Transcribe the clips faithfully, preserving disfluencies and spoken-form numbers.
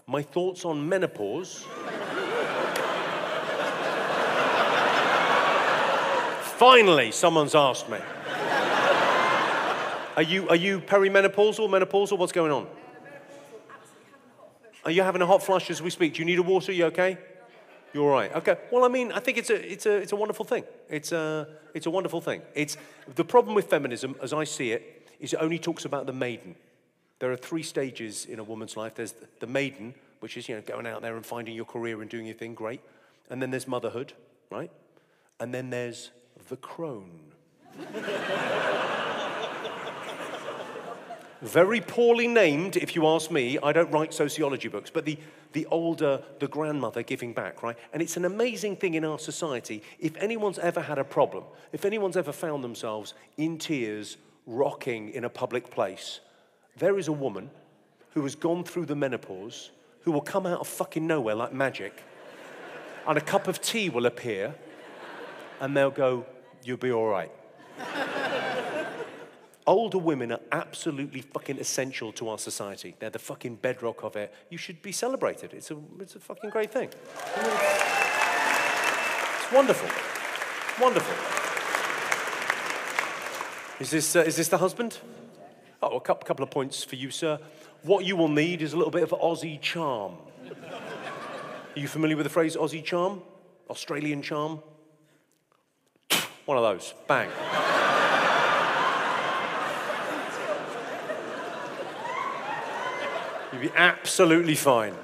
My thoughts on menopause. Finally, someone's asked me. Are you, are you perimenopausal, menopausal? What's going on? Are you having a hot flush as we speak? Do you need a water? Are you okay? You're all right. Okay. Well, I mean, I think it's a, it's a, it's a wonderful thing. It's a, it's a wonderful thing. It's, the problem with feminism, as I see it, is it only talks about the maiden. There are three stages in a woman's life. There's the maiden, which is, you know, going out there and finding your career and doing your thing, great. And then there's motherhood, right? And then there's the crone. Very poorly named, if you ask me. I don't write sociology books, but the, the older, the grandmother giving back, right? And it's an amazing thing in our society. If anyone's ever had a problem, if anyone's ever found themselves in tears, rocking in a public place, there is a woman who has gone through the menopause, who will come out of fucking nowhere like magic, and a cup of tea will appear, and they'll go, you'll be all right. Older women are absolutely fucking essential to our society. They're the fucking bedrock of it. You should be celebrated. It's a, it's a fucking great thing. I mean, it's, it's wonderful. Wonderful. Is this, uh, is this the husband? Oh, a couple, couple of points for you, sir. What you will need is a little bit of Aussie charm. Are you familiar with the phrase Aussie charm? Australian charm? One of those. Bang. You'd be absolutely fine.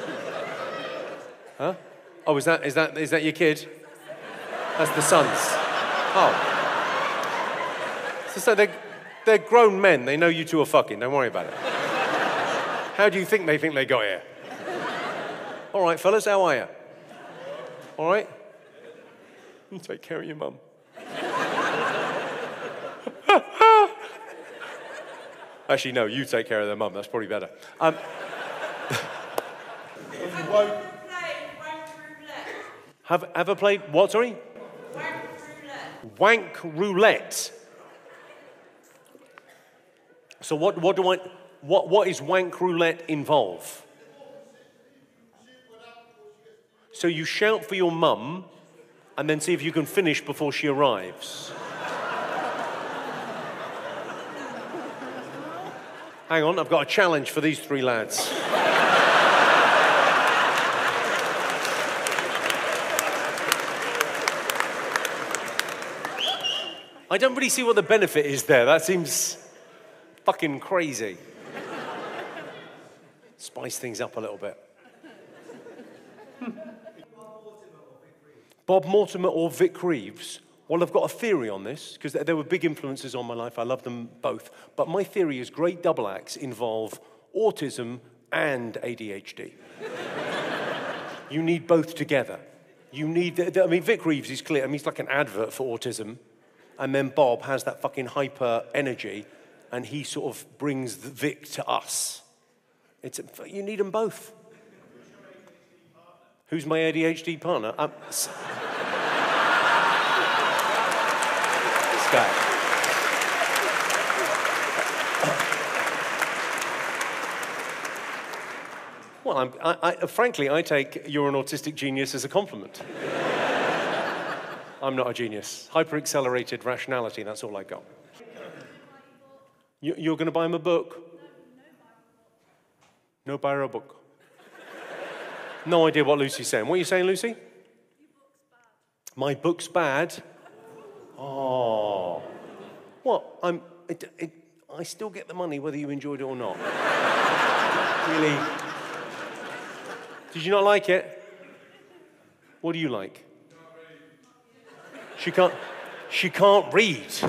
Huh? Oh, is that, is that, is that your kid? That's the son's. Oh. So, so they're, they're grown men. They know you two are fucking. Don't worry about it. How do you think they think they got here? All right, fellas, how are you? All right? You take care of your mum. Actually, no, you take care of their mum. That's probably better. Um, have ever played what, sorry? Wank roulette. Wank roulette. So what, what do I, what, what is wank roulette involve? So you shout for your mum and then see if you can finish before she arrives. Hang on, I've got a challenge for these three lads. I don't really see what the benefit is there. That seems fucking crazy. Spice things up a little bit. Bob Mortimer or Vic Reeves? Well, I've got a theory on this, because there were big influences on my life. I love them both. But my theory is great double acts involve autism and A D H D. You need both together. You need, I mean, Vic Reeves is clear. I mean, he's like an advert for autism. And then Bob has that fucking hyper energy, and he sort of brings the Vic to us. It's, you need them both. Who's my A D H D partner? Um, Guy. Well, I'm, I, I, frankly, I take you're an autistic genius as a compliment. I'm not a genius. Hyper-accelerated rationality, that's all I got. You, you're going to buy him a book? No, buy her a book. No idea what Lucy's saying. What are you saying, Lucy? Your book's bad. My book's bad? Oh. What? I'm, it, it, I still get the money whether you enjoyed it or not. Really? Did you not like it? What do you like? She can't, she can't read. She's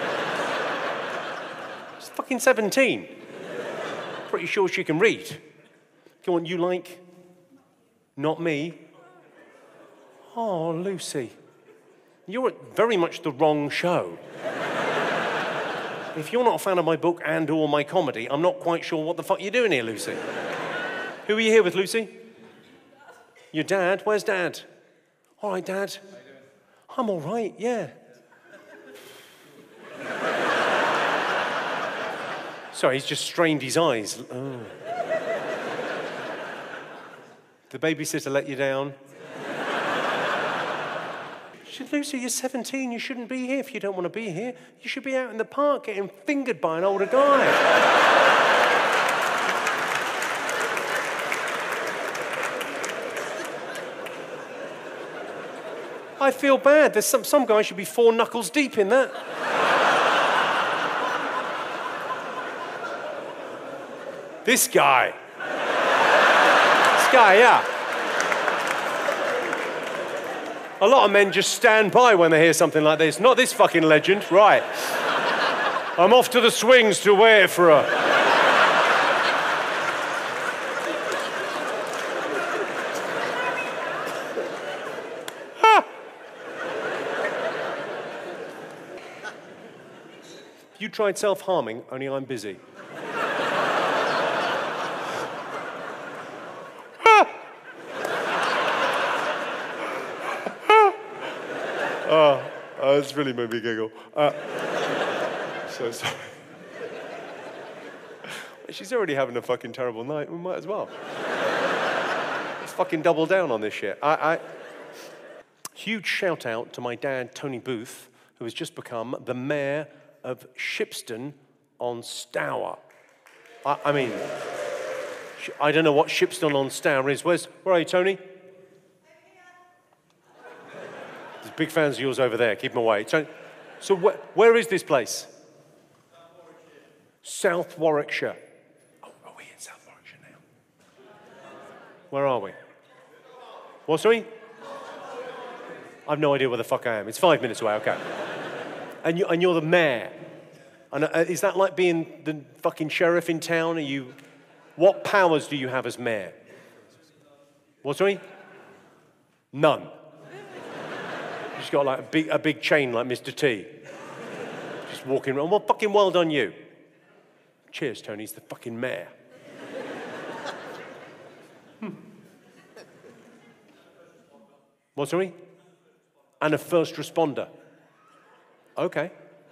fucking seventeen. Pretty sure she can read. Come on, you like? Not me. Oh, Lucy. You're at very much the wrong show. If you're not a fan of my book and or my comedy, I'm not quite sure what the fuck you're doing here, Lucy. Who are you here with, Lucy? Your dad? Where's Dad? All right, Dad. I'm all right, yeah. Sorry, he's just strained his eyes. Oh. The babysitter let you down. She said, Lucy, you're seventeen. You shouldn't be here if you don't want to be here. You should be out in the park getting fingered by an older guy. I feel bad. There's some, some guy should be four knuckles deep in that. This guy. This guy, yeah. A lot of men just stand by when they hear something like this. Not this fucking legend. Right. I'm off to the swings to wait for her. Ha! You tried self-harming, only I'm busy. Oh, oh, it's really made me giggle. Uh, so sorry. She's already having a fucking terrible night. We might as well. Let's fucking double down on this shit. I, I... Huge shout out to my dad, Tony Booth, who has just become the mayor of Shipston on Stour. I, I mean, I don't know what Shipston on Stour is. Where's, where are you, Tony? There's big fans of yours over there. Keep them away. So, so wh where is this place? South Warwickshire. South Warwickshire. Oh, are we in South Warwickshire now? Where are we? What, sorry? I've no idea where the fuck I am. It's five minutes away, okay. And, you, and you're the mayor. And uh, is that like being the fucking sheriff in town? Are you... What powers do you have as mayor? What, sorry? None. Just got like a big, a big chain like Mister T. Just walking around. Well, fucking well done you. Cheers, Tony. He's the fucking mayor. hmm. What, sorry? And a first responder. Okay.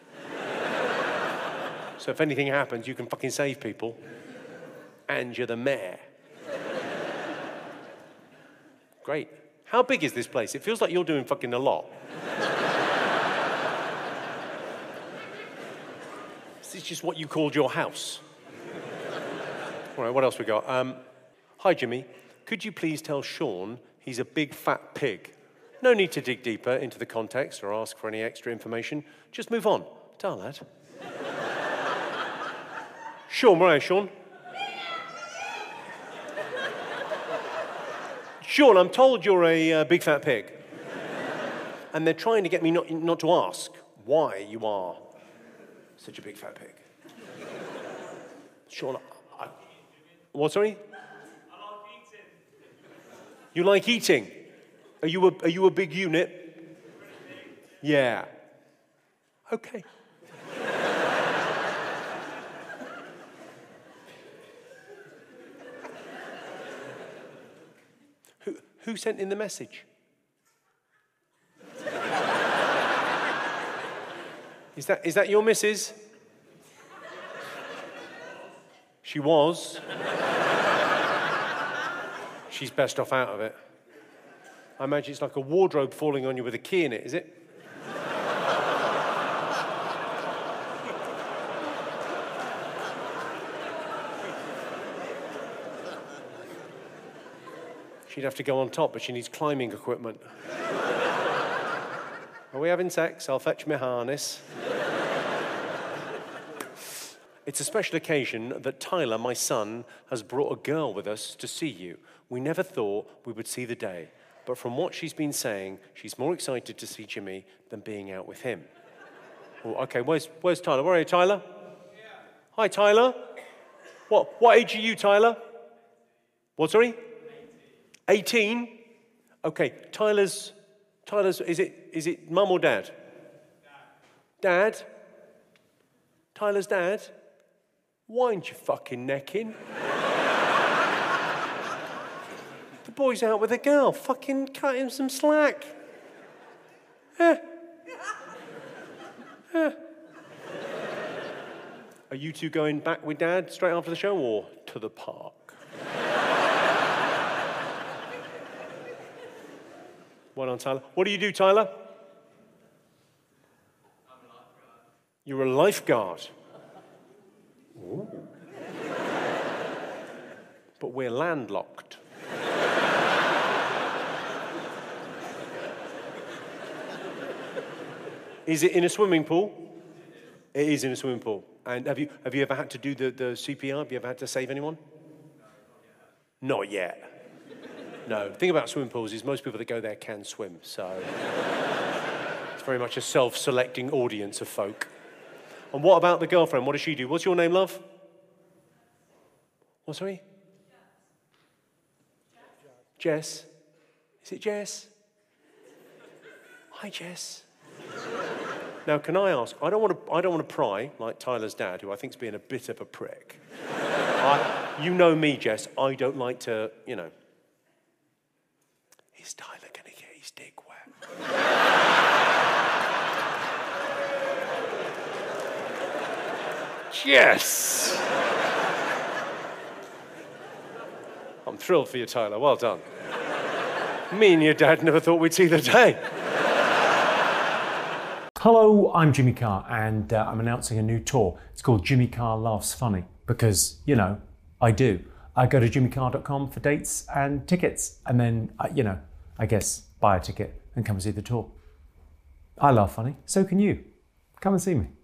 So if anything happens, you can fucking save people. And you're the mayor. Great. How big is this place? It feels like you're doing fucking a lot. This is just what you called your house. All right, what else we got? Um, hi, Jimmy. Could you please tell Sean he's a big fat pig? No need to dig deeper into the context or ask for any extra information. Just move on. Tell lad. Sean, where are you, Sean? Sean, I'm told you're a uh, big fat pig. And they're trying to get me not, not to ask why you are such a big fat pig. Sean, I... What, sorry? I like eating. You like eating? Are you a, are you a big unit? Yeah. Okay. who, who sent in the message? Is that, is that your missus? She was. She's best off out of it. I imagine it's like a wardrobe falling on you with a key in it, is it? She'd have to go on top, but she needs climbing equipment. Are we having sex? I'll fetch my harness. It's a special occasion that Tyler, my son, has brought a girl with us to see you. We never thought we would see the day, but from what she's been saying, she's more excited to see Jimmy than being out with him. Oh, okay, where's, where's Tyler? Where are you, Tyler? Yeah. Hi, Tyler. What, what age are you, Tyler? What, sorry? eighteen? Okay, Tyler's... Tyler's, is it, is it mum or dad? Dad. Dad? Tyler's dad? Wind your fucking neck in. The boy's out with a girl. Fucking cut him some slack. Eh. Eh. Are you two going back with Dad straight after the show or to the park? Well done, Tyler. What do you do, Tyler? I'm a lifeguard. You're a lifeguard. Ooh. But we're landlocked. Is it in a swimming pool? It is in a swimming pool. And have you, have you ever had to do the, the C P R? Have you ever had to save anyone? No, not yet. Not yet. No, the thing about swimming pools is most people that go there can swim, so it's very much a self-selecting audience of folk. And what about the girlfriend? What does she do? What's your name, love? What, sorry? Jess. Is it Jess? Hi, Jess. Now, can I ask, I don't want to, I don't want to pry like Tyler's dad, who I think is being a bit of a prick. I, you know me, Jess, I don't like to, you know. Is Tyler going to get his dick wet? Yes! I'm thrilled for you, Tyler. Well done. Me and your dad never thought we'd see the day. Hello, I'm Jimmy Carr, and uh, I'm announcing a new tour. It's called Jimmy Carr Laughs Funny, because, you know, I do. I go to jimmy carr dot com for dates and tickets, and then, uh, you know, I guess buy a ticket and come and see the tour. I laugh funny, so can you. Come and see me.